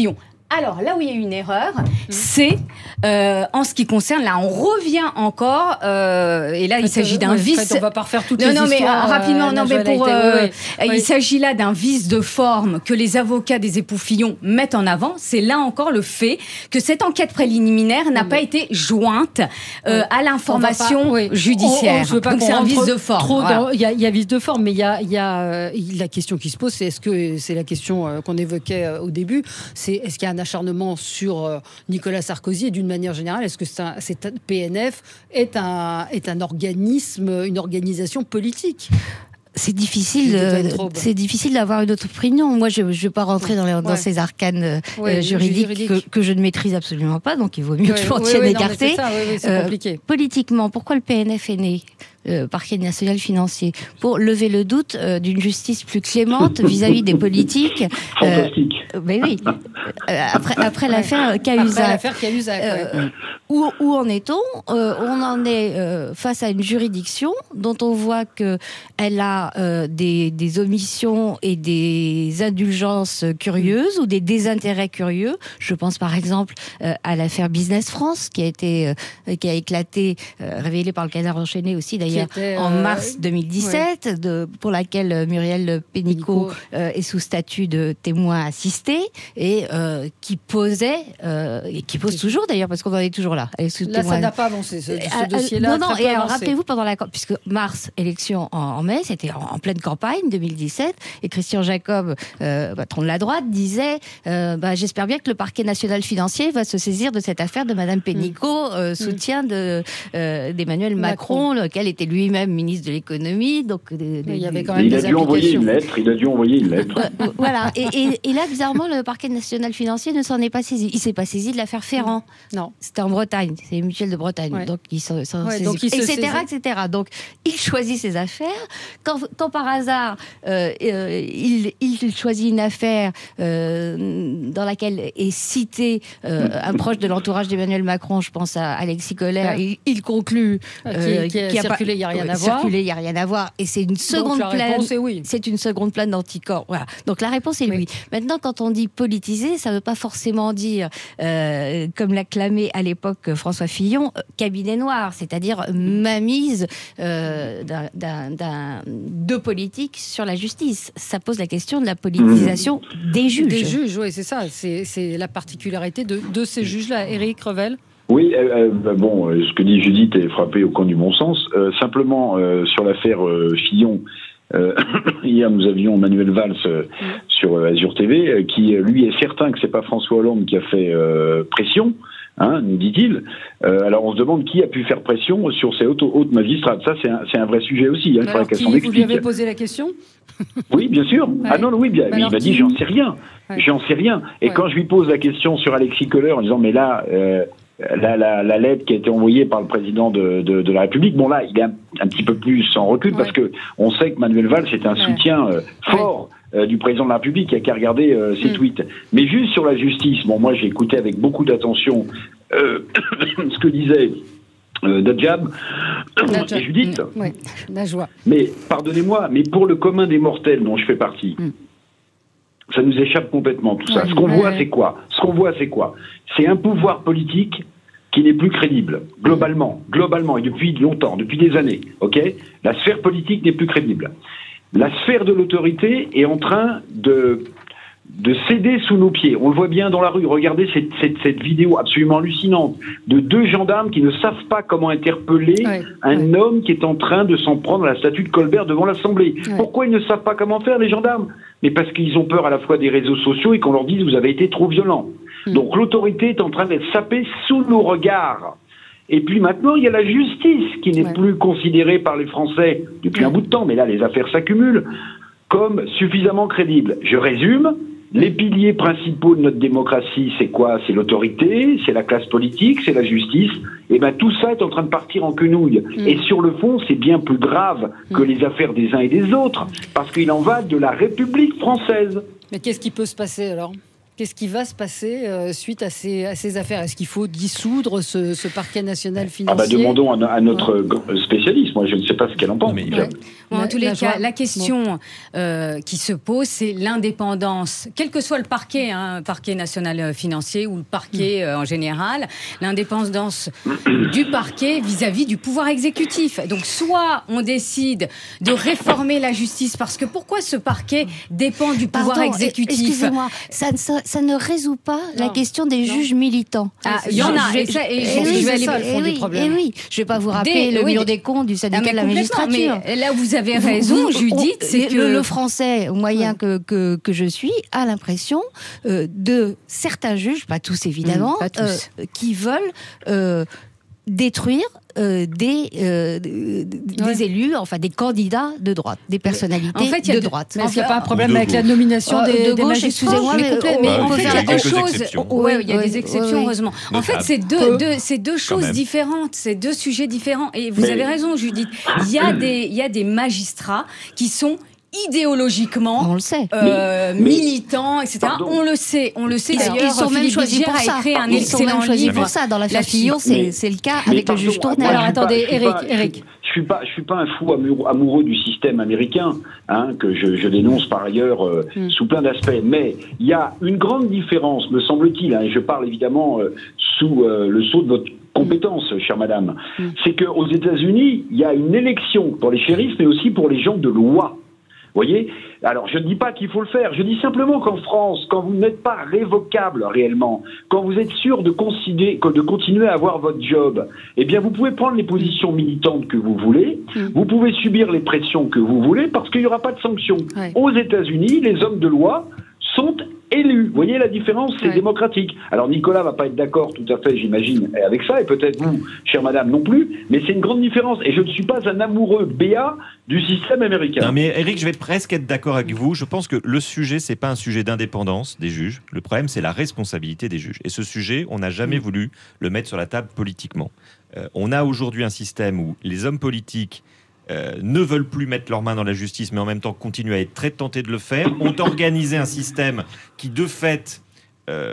Alors, là où il y a une erreur, mmh. c'est euh, en ce qui concerne, là, on revient encore, euh, et là, il s'agit d'un ouais, vice... En fait, on va pas refaire toutes non, les non, histoires. Mais, euh, rapidement, non, mais pour... Euh, oui, il oui. s'agit là d'un vice de forme que les avocats des époux Fillon mettent en avant. C'est là encore le fait que cette enquête préliminaire n'a mais... pas été jointe euh, ouais. à l'information pas, oui. judiciaire. On, on, je veux pas Donc, c'est un vice de forme. Trop voilà. dans, il, y a, il y a vice de forme, mais il y a, il y a euh, la question qui se pose, c'est est-ce que, c'est la question euh, qu'on évoquait euh, au début, c'est est-ce qu'il y a un acharnement sur euh, Nicolas Sarkozy et d'une manière générale, est-ce que c'est un, c'est, P N F est un, est un organisme, une organisation politique ? C'est difficile, euh, c'est difficile d'avoir une autre opinion. Moi, je ne vais pas rentrer dans, les, dans ouais. ces arcanes euh, ouais, juridiques juridique. que, que je ne maîtrise absolument pas, donc il vaut mieux ouais, que je m'en tienne ouais, écarté. Ouais, ouais, c'est euh, compliqué. Politiquement, pourquoi le P N F est né ? Euh, parquet national financier, pour lever le doute euh, d'une justice plus clémente vis-à-vis des politiques. Fantastique. Euh, mais oui. Euh, après, après l'affaire Cahuzac. Après l'affaire Cahuzac. Euh, ouais. où, où en est-on ? euh, On en est euh, face à une juridiction dont on voit que elle a euh, des, des omissions et des indulgences curieuses ou des désintérêts curieux. Je pense par exemple euh, à l'affaire Business France qui a été euh, qui a éclaté, euh, révélée par le Canard enchaîné aussi d'ailleurs. Était, euh, en mars deux mille dix-sept, ouais. de, pour laquelle Muriel Pénicaud euh, est sous statut de témoin assisté et euh, qui posait, euh, et qui pose toujours d'ailleurs, parce qu'on en est toujours là. Elle est sous là, témoin. ça n'a pas avancé, ce, ce euh, dossier-là. Non, non, et alors, rappelez-vous, pendant la puisque mars, élection en, en mai, c'était en, en pleine campagne, deux mille dix-sept, et Christian Jacob, euh, patron de la droite, disait euh, bah, j'espère bien que le parquet national financier va se saisir de cette affaire de Madame Pénicaud, euh, soutien de, euh, d'Emmanuel Macron, Macron, lequel était lui-même ministre de l'économie, donc des, des, il y avait quand même il des a dû envoyer une lettre. Il a dû envoyer une lettre. Voilà. Et, et, et là, bizarrement, le parquet national financier ne s'en est pas saisi. Il s'est pas saisi de l'affaire Ferrand. Non. C'était en Bretagne. C'est les mutuelles de Bretagne. Ouais. Donc ils s'en, s'en ouais, donc il et cetera, et cetera. Donc il choisit ses affaires. Quand, quand par hasard euh, euh, il, il choisit une affaire euh, dans laquelle est cité euh, un proche de l'entourage d'Emmanuel Macron, je pense à Alexis Kohler, ouais. il, il conclut euh, qui, qui, a, qui a circulé, il n'y a rien à voir. Circulé, il n'y a rien à voir. Et c'est une seconde plainte. Oui. C'est une seconde plainte d'anticorps. Voilà. Donc la réponse est oui. oui. Maintenant, quand on dit politiser, ça ne veut pas forcément dire, euh, comme l'a clamé à l'époque François Fillon, cabinet noir, c'est-à-dire mainmise euh, d'un, d'un, d'un, de politique sur la justice. Ça pose la question de la politisation mmh. des juges. Des juges, oui, c'est ça. C'est, c'est la particularité de, de ces juges-là. Éric Revel. Oui, euh, euh, bon, euh, ce que dit Judith est frappé au coin du bon sens. Euh, simplement, euh, sur l'affaire euh, Fillon, euh, hier nous avions Manuel Valls euh, mmh. sur euh, Azure T V, euh, qui lui est certain que c'est pas François Hollande qui a fait euh, pression, hein, nous dit-il. Euh, alors on se demande qui a pu faire pression sur ces hautes, hautes magistrats. Ça, c'est un, c'est un vrai sujet aussi. Hein, il faudrait qu'elle s'en explique. Vous lui avez posé la question ? Oui, bien sûr. Ouais. Ah non, oui, bien. Mais il m'a dit, j'en sais rien. Ouais. J'en sais rien. Et ouais. quand je lui pose la question sur Alexis Kohler en disant, mais là... Euh, La, la, la lettre qui a été envoyée par le président de, de, de la République, bon là, il est un, un petit peu plus en recul ouais. parce que on sait que Manuel Valls est un ouais. soutien euh, fort ouais. euh, du président de la République, qui a qu'à regarder euh, ses mm. tweets. Mais juste sur la justice, bon, moi j'ai écouté avec beaucoup d'attention euh, ce que disait euh, Dajab et Judith. Mm. Oui, la joie. Mais pardonnez-moi, mais pour le commun des mortels dont je fais partie. Mm. Ça nous échappe complètement, tout ça. Ouais, Ce qu'on ouais, voit, ouais. c'est quoi Ce qu'on voit, c'est quoi C'est un pouvoir politique qui n'est plus crédible, globalement, globalement, et depuis longtemps, depuis des années, ok ? La sphère politique n'est plus crédible. La sphère de l'autorité est en train de, de céder sous nos pieds. On le voit bien dans la rue. Regardez cette, cette, cette vidéo absolument hallucinante de deux gendarmes qui ne savent pas comment interpeller ouais, un ouais. homme qui est en train de s'en prendre à la statue de Colbert devant l'Assemblée. Ouais. Pourquoi ils ne savent pas comment faire, les gendarmes ? Mais parce qu'ils ont peur à la fois des réseaux sociaux et qu'on leur dise « vous avez été trop violent mmh. ». Donc l'autorité est en train d'être sapée sous nos regards. Et puis maintenant, il y a la justice qui n'est ouais. plus considérée par les Français depuis ouais. un bout de temps, mais là les affaires s'accumulent, comme suffisamment crédible. Je résume, les piliers principaux de notre démocratie, c'est quoi ? C'est l'autorité, c'est la classe politique, c'est la justice. Et bien tout ça est en train de partir en quenouille. Mmh. Et sur le fond, c'est bien plus grave que mmh. les affaires des uns et des autres, parce qu'il en va de la République française. Mais qu'est-ce qui peut se passer alors ? Qu'est-ce qui va se passer euh, suite à ces, à ces affaires? Est-ce qu'il faut dissoudre ce, ce parquet national financier? Ah bah demandons à, à notre ouais. spécialiste. Moi, je ne sais pas ce qu'elle en pense. Mais ouais. Bon, en tous les cas, la question euh, qui se pose, c'est l'indépendance. Quel que soit le parquet, hein, parquet national financier ou le parquet euh, en général, l'indépendance du parquet vis-à-vis du pouvoir exécutif. Donc, soit on décide de réformer la justice, parce que pourquoi ce parquet dépend du pouvoir Pardon, exécutif? Excusez-moi, ça, ça, ça ne résout pas non. la question des non. juges militants. Ah, il y en a, et, ça, et, et je, oui, je vais aller au fond du problème. Et oui, je ne vais pas vous rappeler des, le oui, mur des comptes du syndicat de la magistrature. Mais là, vous avez raison, vous, Judith, c'est que... Le, le français moyen ouais. que, que, que je suis a l'impression euh, de certains juges, pas tous évidemment, mmh, pas tous. Euh, qui veulent euh, détruire Euh, des, euh, des ouais. élus, enfin des candidats de droite, des personnalités en fait, de, de droite. Mais est-ce qu'il n'y a pas un problème avec la nomination des, de des gauche, magistrats? Excusez-moi, mais, mais, mais on en peut fait, faire il y a deux choses. Oui, il y a des exceptions, heureusement. En fait, c'est deux, deux, c'est deux choses différentes, c'est deux sujets différents. Et vous avez raison, Judith. Il y a des, il y a des magistrats qui sont idéologiquement on le sait. Euh, mais, militants, et cetera. On le sait, on le sait ils, d'ailleurs. Ils sont même choisis pour ça. Un ils sont même choisis pour ça. Dans l'affaire Fillon, c'est, c'est le cas mais avec pardon, le juge Tournel. Alors attendez, Eric, Eric. Je suis pas, je suis pas un fou amoureux du système américain, hein, que je, je dénonce par ailleurs euh, mm. sous plein d'aspects. Mais il y a une grande différence, me semble-t-il, hein, et je parle évidemment euh, sous euh, le sceau de votre compétence, chère madame. Mm. C'est qu'aux États-Unis, il y a une élection pour les shérifs, mais aussi pour les gens de loi. Vous voyez? Alors, je ne dis pas qu'il faut le faire. Je dis simplement qu'en France, quand vous n'êtes pas révocable réellement, quand vous êtes sûr de, considérer, de continuer à avoir votre job, eh bien, vous pouvez prendre les positions militantes que vous voulez. Mmh. Vous pouvez subir les pressions que vous voulez parce qu'il n'y aura pas de sanctions. Ouais. Aux États-Unis, les hommes de loi sont élus. Vous voyez la différence? C'est ouais. démocratique. Alors Nicolas va pas être d'accord tout à fait, j'imagine, avec ça, et peut-être vous, chère madame, non plus, mais c'est une grande différence. Et je ne suis pas un amoureux béat du système américain. Non mais Eric, je vais presque être d'accord avec vous. Je pense que le sujet, c'est pas un sujet d'indépendance des juges. Le problème, c'est la responsabilité des juges. Et ce sujet, on n'a jamais mmh. voulu le mettre sur la table politiquement. Euh, on a aujourd'hui un système où les hommes politiques Euh, ne veulent plus mettre leurs mains dans la justice, mais en même temps continuent à être très tentés de le faire, ont organisé un système qui, de fait, euh,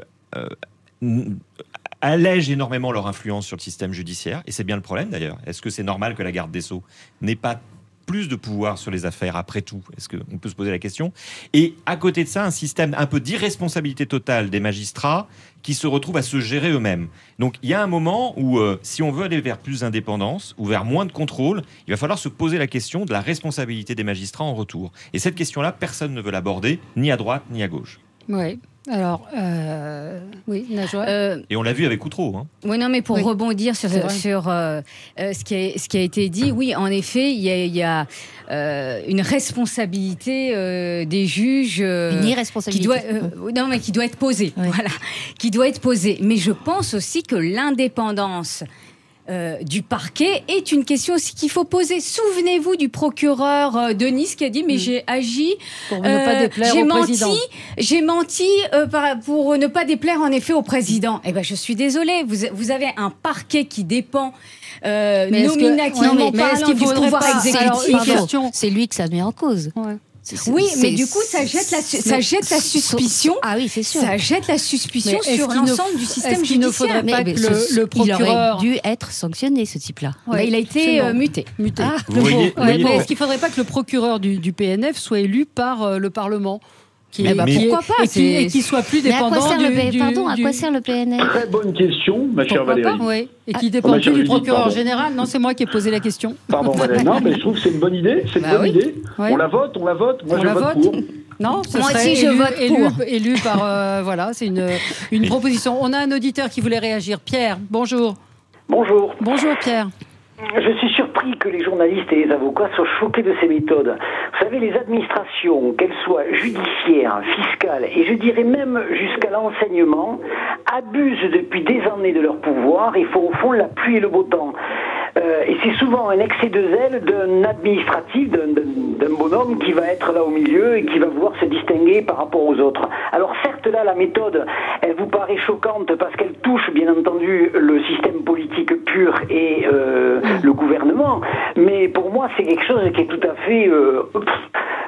euh, allège énormément leur influence sur le système judiciaire, et c'est bien le problème d'ailleurs. Est-ce que c'est normal que la garde des Sceaux n'ait pas plus de pouvoir sur les affaires après tout? Est-ce qu'on peut se poser la question? Et à côté de ça, un système un peu d'irresponsabilité totale des magistrats qui se retrouvent à se gérer eux-mêmes. Donc il y a un moment où, euh, si on veut aller vers plus d'indépendance ou vers moins de contrôle, il va falloir se poser la question de la responsabilité des magistrats en retour. Et cette question-là, personne ne veut l'aborder, ni à droite, ni à gauche. Oui. Alors, euh, oui, Najwa. Euh, Et on l'a vu avec Outreau. Hein. Oui, non, mais pour oui. rebondir sur, sur euh, euh, ce, qui a, ce qui a été dit, oui, en effet, il y a, il y a euh, une responsabilité euh, des juges. Euh, une irresponsabilité. Qui doit, euh, non, mais qui doit être posée. Oui. Voilà. Qui doit être posée. Mais je pense aussi que l'indépendance Euh, du parquet est une question aussi qu'il faut poser. Souvenez-vous du procureur euh, de Nice qui a dit mais mmh. j'ai agi pour ne euh, pas déplaire j'ai au menti, président. J'ai menti euh, par, pour ne pas déplaire en effet au président. Eh ben je suis désolée, vous, vous avez un parquet qui dépend euh, nominativement que, parlant du pouvoir pas, exécutif. Alors, c'est lui que ça met en cause. Ouais. C'est, c'est, oui, mais du coup, ça jette la, ça jette la suspicion. Ah oui, c'est sûr. Ça jette la suspicion sur l'ensemble ne, du système est-ce qu'il judiciaire. Ne faudrait pas mais, que le, le procureur... Il aurait dû être sanctionné, ce type-là. Ouais, ouais, il a été euh, muté. muté. Ah, vous voyez, ouais, voyez, mais ouais. est-ce qu'il ne faudrait pas que le procureur du, du P N F soit élu par euh, le Parlement? Qui est, bah, pourquoi pas et, qui, et qui soit plus dépendant du, du, du... Pardon, à quoi sert le P N F? Très bonne question, ma chère pourquoi Valérie. Pas, oui. Et qui dépend ah, plus du procureur pardon. général. Non, c'est moi qui ai posé la question. Pardon, Valérie. Non, mais je trouve que c'est une bonne idée. C'est une bah, bonne oui. idée. Ouais. On la vote, on la vote. Moi, on je la vote, vote pour. Non, ce moi serait aussi je élu, vote pour. Élu, élu par euh, voilà, c'est une une proposition. On a un auditeur qui voulait réagir. Pierre, bonjour. Bonjour. Bonjour Pierre. Je suis surpris que les journalistes et les avocats soient choqués de ces méthodes. Vous savez, les administrations, qu'elles soient judiciaires, fiscales, et je dirais même jusqu'à l'enseignement, abusent depuis des années de leur pouvoir et font au fond la pluie et le beau temps. Euh, et c'est souvent un excès de zèle d'un administratif, d'un, d'un bonhomme qui va être là au milieu et qui va vouloir se distinguer par rapport aux autres. Alors certes là, la méthode, elle vous paraît choquante parce qu'elle touche bien entendu le système politique pur et euh, le gouvernement, mais pour moi c'est quelque chose qui est tout à fait euh, euh,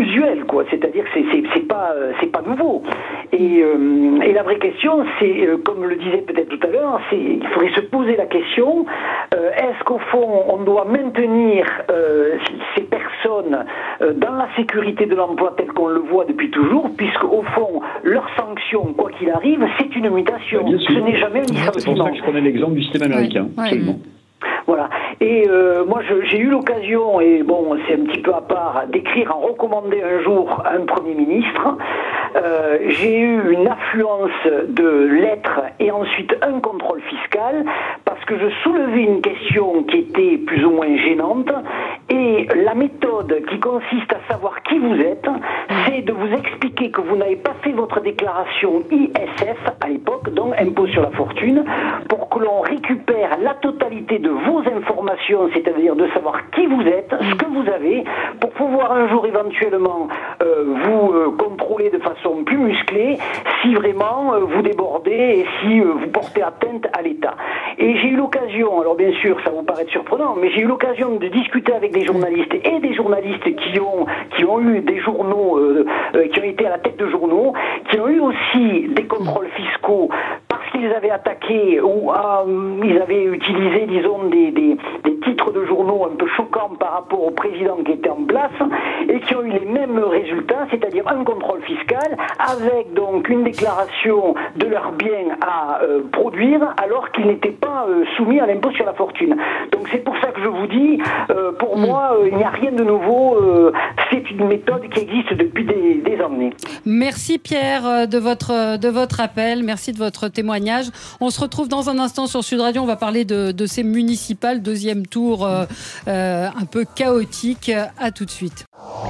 usuel, quoi. C'est-à-dire que c'est, c'est, c'est pas, euh, c'est pas nouveau. Et, euh, et la vraie question, c'est, euh, comme le disait peut-être tout à l'heure, c'est, il faudrait se poser la question, euh, est-ce qu'au fond, on doit maintenir euh, ces personnes euh, dans la sécurité de l'emploi tel qu'on le voit depuis toujours, puisque au fond, leur sanction, quoi qu'il arrive, c'est une mutation. Bien sûr. Ce n'est jamais un licenciement. C'est pour ça que je prenais l'exemple du système américain. Ouais. Absolument. Voilà. Et euh, moi, je, j'ai eu l'occasion, et bon, c'est un petit peu à part, d'écrire en recommandé un jour à un Premier ministre. Euh, j'ai eu une affluence de lettres et ensuite un contrôle fiscal parce que je soulevais une question qui était plus ou moins gênante. Et la méthode qui consiste à savoir qui vous êtes, c'est de vous expliquer que vous n'avez pas fait votre déclaration I S F à l'époque, donc impôt sur la fortune, pour que l'on récupère la totalité de vos informations, c'est-à-dire de savoir qui vous êtes, ce que vous avez, pour pouvoir un jour éventuellement euh, vous euh, contrôler de façon plus musclée si vraiment euh, vous débordez et si euh, vous portez atteinte à l'État. Et j'ai eu l'occasion, alors bien sûr ça vous paraît surprenant, mais j'ai eu l'occasion de discuter avec des journalistes et des journalistes qui ont, qui ont eu des journaux, euh, euh, qui ont été à la tête de journaux, qui ont eu aussi des contrôles fiscaux parce qu'ils avaient attaqué ou euh, ils avaient utilisé, disons, des, des, des titres de journaux un peu choquants par rapport au président qui était en place et qui ont eu les mêmes résultats, c'est-à-dire un contrôle fiscal avec donc une déclaration de leurs biens à euh, produire alors qu'ils n'étaient pas euh, soumis à l'impôt sur la fortune. Donc c'est pour ça que je vous dis, euh, pour mmh. moi, euh, il n'y a rien de nouveau. Euh, c'est une méthode qui existe depuis des, des années. Merci Pierre de votre, de votre appel, merci de votre témoignage. On se retrouve dans un instant sur Sud Radio, on va parler de, de ces municipales, deuxième tour euh, euh, un peu chaotique. À tout de suite.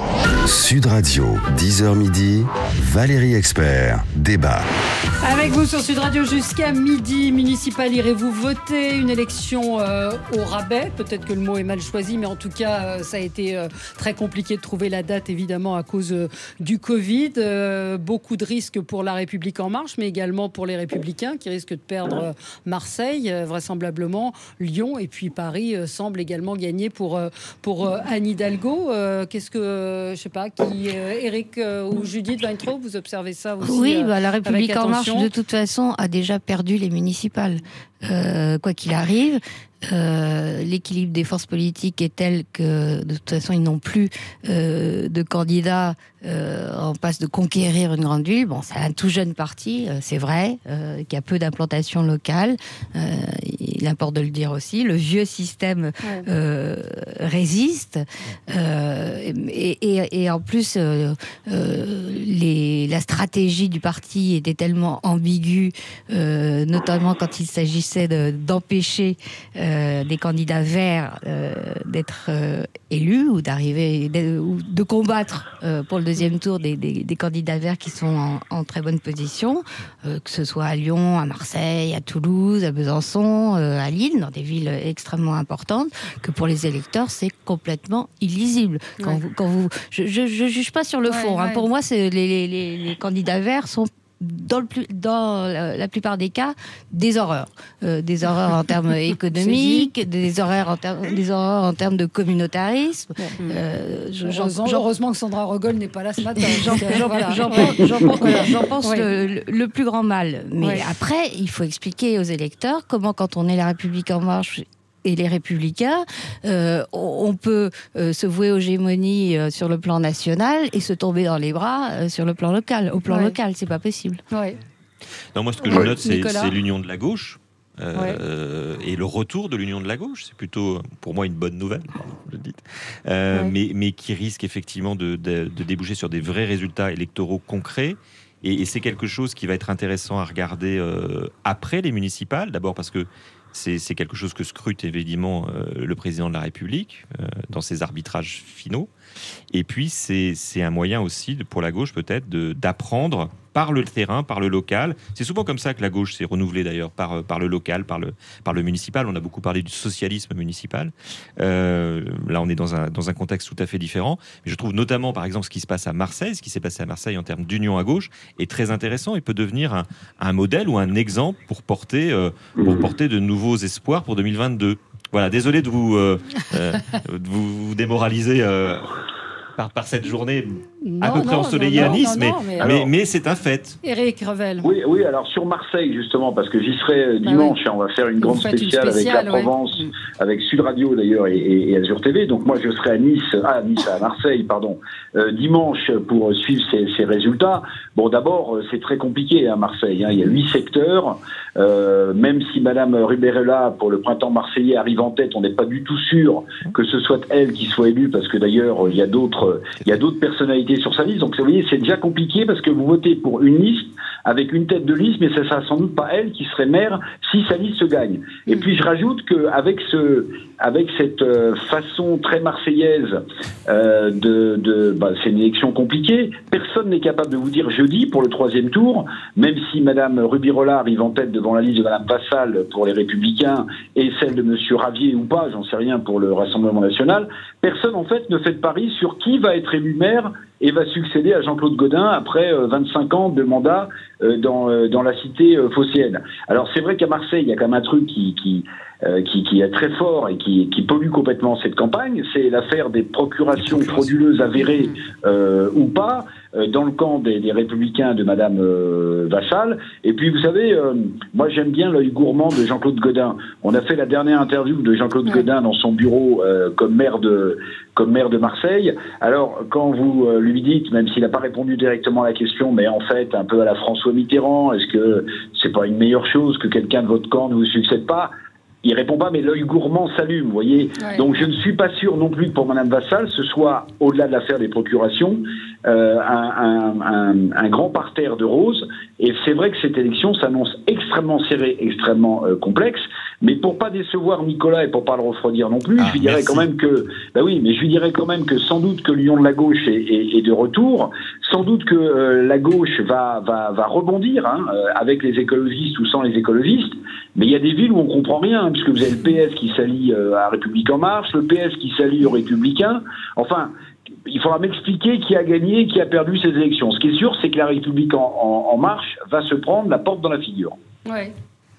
Sud Radio, dix heures midi, Valérie Expert, débat. Avec vous sur Sud Radio jusqu'à midi, municipal, irez-vous voter une élection euh, au rabais? Peut-être que le mot est mal choisi, mais en tout cas, euh, ça a été euh, très compliqué de trouver la date, évidemment, à cause euh, du Covid. Euh, beaucoup de risques pour La République En Marche, mais également pour les Républicains qui risquent de perdre euh, Marseille, euh, vraisemblablement Lyon, et puis Paris euh, semble également gagner pour, euh, pour euh, Anne Hidalgo. Euh, qu'est-ce que, euh, je sais pas, qui, euh, Eric euh, ou Judith Weintraub, vous observez ça aussi? Oui, bah, La euh, République En Marche, de toute façon, a déjà perdu les municipales. Euh, quoi qu'il arrive, euh, l'équilibre des forces politiques est tel que, de toute façon, ils n'ont plus euh, de candidats euh, en passe de conquérir une grande ville. Bon, c'est un tout jeune parti, euh, c'est vrai, euh, qui a peu d'implantation locale. Euh, il importe de le dire aussi. Le vieux système euh, résiste. Euh, et, et, et en plus, euh, euh, les, la stratégie du parti était tellement ambiguë, euh, notamment quand il s'agissait de, d'empêcher euh, des candidats verts euh, d'être euh, élus ou d'arriver de, ou de combattre euh, pour le deuxième tour des, des, des candidats verts qui sont en, en très bonne position, euh, que ce soit à Lyon, à Marseille, à Toulouse, à Besançon, euh, à Lille, dans des villes extrêmement importantes, que pour les électeurs c'est complètement illisible. Quand ouais. vous, quand vous, je, je, je juge pas sur le fond. Ouais, hein. ouais. Pour moi, c'est les, les, les candidats verts sont dans, le plus, dans la, la plupart des cas, des horreurs. Euh, des horreurs en termes économiques, des horreurs en, ter- des horreurs en termes de communautarisme. Ouais. Euh, je, Heureusement, j'en, heureusement que Sandra Rogol n'est pas là ce matin. J'en, j'en, voilà. j'en, pense, j'en pense, voilà, j'en pense Oui. le, le plus grand mal. Mais Oui. après, il faut expliquer aux électeurs comment, quand on est La République En Marche et les Républicains, euh, on peut euh, se vouer aux hégémonies euh, sur le plan national et se tomber dans les bras euh, sur le plan local. Au plan Ouais. local, c'est pas possible. Ouais. Non, moi, ce que je Ouais. note, c'est, Nicolas. c'est l'union de la gauche. Euh, et le retour de l'union de la gauche, c'est plutôt pour moi une bonne nouvelle, je le dis, euh, Ouais. mais, mais qui risque effectivement de, de, de déboucher sur des vrais résultats électoraux concrets. Et, et c'est quelque chose qui va être intéressant à regarder euh, après les municipales. D'abord parce que c'est, c'est quelque chose que scrute évidemment euh, le président de la République euh, dans ses arbitrages finaux. Et puis c'est, c'est un moyen aussi de, pour la gauche peut-être de, d'apprendre par le terrain, par le local. C'est souvent comme ça que la gauche s'est renouvelée d'ailleurs, par, par le local, par le, par le municipal. On a beaucoup parlé du socialisme municipal. Euh, là, on est dans un, dans un contexte tout à fait différent. Mais je trouve notamment, par exemple, ce qui se passe à Marseille, ce qui s'est passé à Marseille en termes d'union à gauche, est très intéressant et peut devenir un, un modèle ou un exemple pour porter, euh, pour porter de nouveaux espoirs pour deux mille vingt-deux. Voilà, désolé de vous, euh, euh, de vous, vous démoraliser euh, par, par cette journée Non, à peu près non, ensoleillé non, à Nice, non, mais, non, mais mais, alors- mais c'est un fait. Éric Revel. Oui, oui, alors sur Marseille, justement, parce que j'y serai euh, Bah dimanche, oui. hein, on va faire une Vous grande faites une spéciale, spéciale, avec la ouais. Provence, Mm. avec Sud Radio d'ailleurs et, et, et Azur T V. Donc moi, je serai à Nice, ah, à Nice, à Marseille, pardon, euh, dimanche pour suivre ces, ces résultats. Bon, d'abord, euh, c'est très compliqué à Marseille, hein. Il y a huit secteurs. Euh, même si Madame Ribérella, pour le printemps marseillais, arrive en tête, on n'est pas du tout sûr que ce soit elle qui soit élue, parce que d'ailleurs, il y a d'autres, il y a d'autres personnalités sur sa liste. Donc, vous voyez, c'est déjà compliqué parce que vous votez pour une liste avec une tête de liste, mais ce sera sans doute pas elle qui serait maire si sa liste se gagne. Et puis, je rajoute qu'avec ce, avec cette euh, façon très marseillaise euh, de, de bah, c'est une élection compliquée, personne n'est capable de vous dire jeudi pour le troisième tour, même si Madame Rubirola arrive en tête devant la liste de Madame Vassal pour les Républicains et celle de Monsieur Ravier ou pas, j'en sais rien, pour le Rassemblement National, personne en fait ne fait de pari sur qui va être élu maire et va succéder à Jean-Claude Gaudin après euh, vingt-cinq ans de mandat euh, dans, euh, dans la cité euh, phocéenne. Alors c'est vrai qu'à Marseille, il y a quand même un truc qui, qui, euh, qui, qui est très fort et qui, qui pollue complètement cette campagne, c'est l'affaire des procurations frauduleuses avérées euh, ou pas, euh, dans le camp des, des Républicains de Madame euh, Vassal. Et puis vous savez, euh, moi j'aime bien l'œil gourmand de Jean-Claude Gaudin. On a fait la dernière interview de Jean-Claude ouais. Gaudin dans son bureau euh, comme maire de comme maire de Marseille. Alors quand vous euh, lui dites, même s'il n'a pas répondu directement à la question, mais en fait un peu à la François Mitterrand, est-ce que c'est pas une meilleure chose que quelqu'un de votre camp ne vous succède pas ? Il répond pas, mais l'œil gourmand s'allume, vous voyez. Ouais. Donc je ne suis pas sûr non plus que pour Madame Vassal, ce soit, au-delà de l'affaire des procurations, euh, un, un, un, un grand parterre de roses. Et c'est vrai que cette élection s'annonce extrêmement serrée, extrêmement euh, complexe. Mais pour pas décevoir Nicolas et pour pas le refroidir non plus, ah, je lui dirais merci. quand même que, bah oui, mais je lui dirais quand même que sans doute que l'union de la gauche est, est, est de retour. Sans doute que euh, la gauche va, va, va rebondir, hein, euh, avec les écologistes ou sans les écologistes. Mais il y a des villes où on comprend rien, hein, puisque vous avez le P S qui s'allie euh, à République en marche, le P S qui s'allie aux Républicains. Enfin, il faudra m'expliquer qui a gagné, qui a perdu ces élections. Ce qui est sûr, c'est que la République en, en, en marche va se prendre la porte dans la figure. Ouais.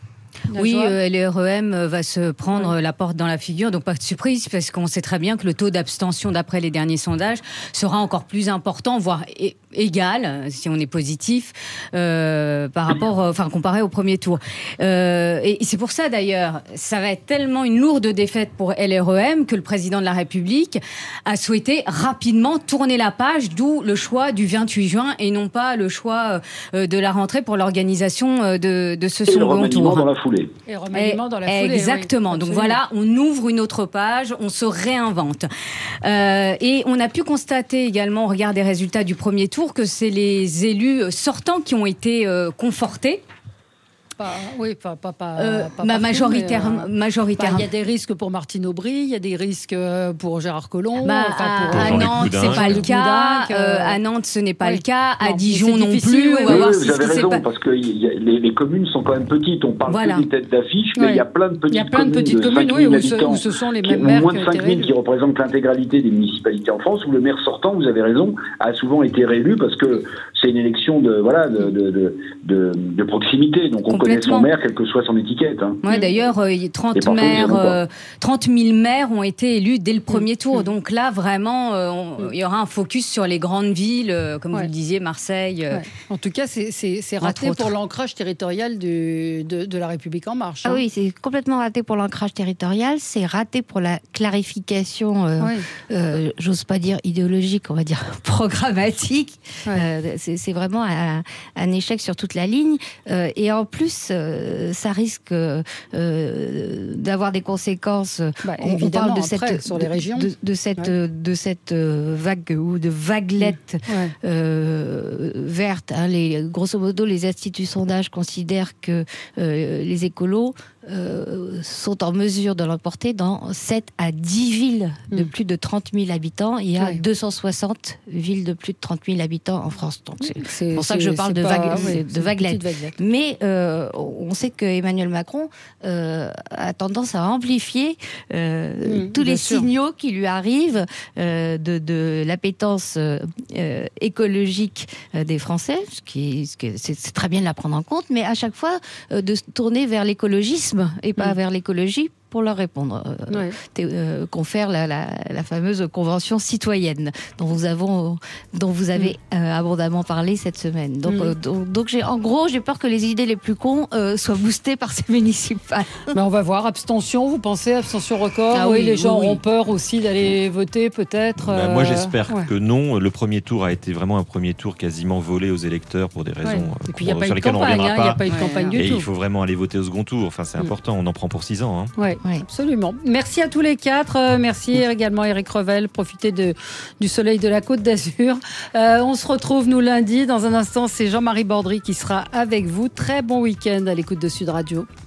Oui, euh, le R E M va se prendre oui. la porte dans la figure, donc pas de surprise, parce qu'on sait très bien que le taux d'abstention, d'après les derniers sondages, sera encore plus important, voire é- égal, si on est positif, euh, par rapport, enfin, comparé au premier tour. Euh, et c'est pour ça, d'ailleurs, ça va être tellement une lourde défaite pour L R E M que le président de la République a souhaité rapidement tourner la page, d'où le choix du vingt-huit juin et non pas le choix euh, de la rentrée pour l'organisation de, de ce et second tour. Dans la foulée. Et remaniement dans la foulée. Exactement. Oui, donc voilà, on ouvre une autre page, on se réinvente. Euh, et on a pu constater également, au regard des résultats du premier tour, que c'est les élus sortants qui ont été euh, confortés. Pas, oui, pas, pas, pas, euh, pas ma partout, majoritaire, mais, euh, majoritaire. Il y a des risques pour Martine Aubry, il y a des risques pour Gérard Collomb. Bah, enfin, à, pour, à Nantes, c'est pas le cas. Euh, à Nantes, ce n'est pas oui. le cas. À non, Dijon non plus. Oui, oui, vous avez raison, parce que y a, les, les communes sont quand même petites. On parle voilà. que des têtes d'affiche, mais il ouais. y a plein de petites communes. Il y a plein de petites communes, communes oui, où, ce, où ce sont les mêmes maires. Moins de cinq mille qui représentent l'intégralité des municipalités en France, où le maire sortant, vous avez raison, a souvent été réélu parce que c'est une élection de, voilà, de, de, de, de, de proximité. Donc on connaît son maire, quel que soit son étiquette. Hein. Ouais, d'ailleurs, euh, trente, maires, euh, trente mille maires ont été élus dès le premier tour. Donc là, vraiment, euh, on, il y aura un focus sur les grandes villes, euh, comme ouais. vous le disiez, Marseille. Euh, ouais. En tout cas, c'est, c'est, c'est raté pour l'ancrage territorial du, de, de la République en marche. Hein. Ah oui, c'est complètement raté pour l'ancrage territorial. C'est raté pour la clarification, euh, ouais. euh, j'ose pas dire idéologique, on va dire programmatique. Ouais. Euh, c'est, c'est vraiment un, un échec sur toute la ligne. Euh, et en plus, euh, ça risque euh, d'avoir des conséquences. Bah, on, on parle de cette, après, sur les régions. De, de cette, ouais. de cette vague ou de vaguelette ouais. euh, verte. Hein. Les, grosso modo, les instituts sondages considèrent que euh, les écolos Euh, sont en mesure de l'emporter dans sept à dix villes de mmh. plus de trente mille habitants. Il y a ouais. deux cent soixante villes de plus de trente mille habitants en France. Donc c'est, c'est pour ça que je parle de, pas, vague, ouais, de vaguelette. vaguelette. Mais euh, on sait que Emmanuel Macron euh, a tendance à amplifier euh, mmh, tous les sûr. signaux qui lui arrivent euh, de, de l'appétence euh, écologique des Français, ce qui, ce qui c'est, c'est très bien de la prendre en compte, mais à chaque fois euh, de se tourner vers l'écologisme et pas mmh. vers l'écologie pour leur répondre. Euh, Ouais. euh, confère la, la, la fameuse convention citoyenne dont vous, avons, dont vous avez Mm. euh, abondamment parlé cette semaine. Donc, Mm. euh, donc, donc j'ai, en gros, j'ai peur que les idées les plus cons euh, soient boostées par ces municipales. Mais on va voir. Abstention, vous pensez abstention record? Ah oui, oui, les gens oui, oui. ont peur aussi d'aller voter, peut-être. Bah, euh, moi, j'espère ouais. que non. Le premier tour a été vraiment un premier tour quasiment volé aux électeurs pour des raisons Ouais. euh, Et puis il n'y a pas eu sur de lesquelles on ne campagne. hein, reviendra Il n'y a pas. pas eu de Ouais, campagne non. du Et tout. il faut vraiment aller voter au second tour. Enfin, c'est Mm. important. On en prend pour six ans. Hein. Ouais, Ouais. absolument. Merci à tous les quatre. Euh, merci également Éric Revel. Profitez de, du soleil de la Côte d'Azur. Euh, on se retrouve nous lundi. Dans un instant, c'est Jean-Marie Bordry qui sera avec vous. Très bon week-end à l'écoute de Sud Radio.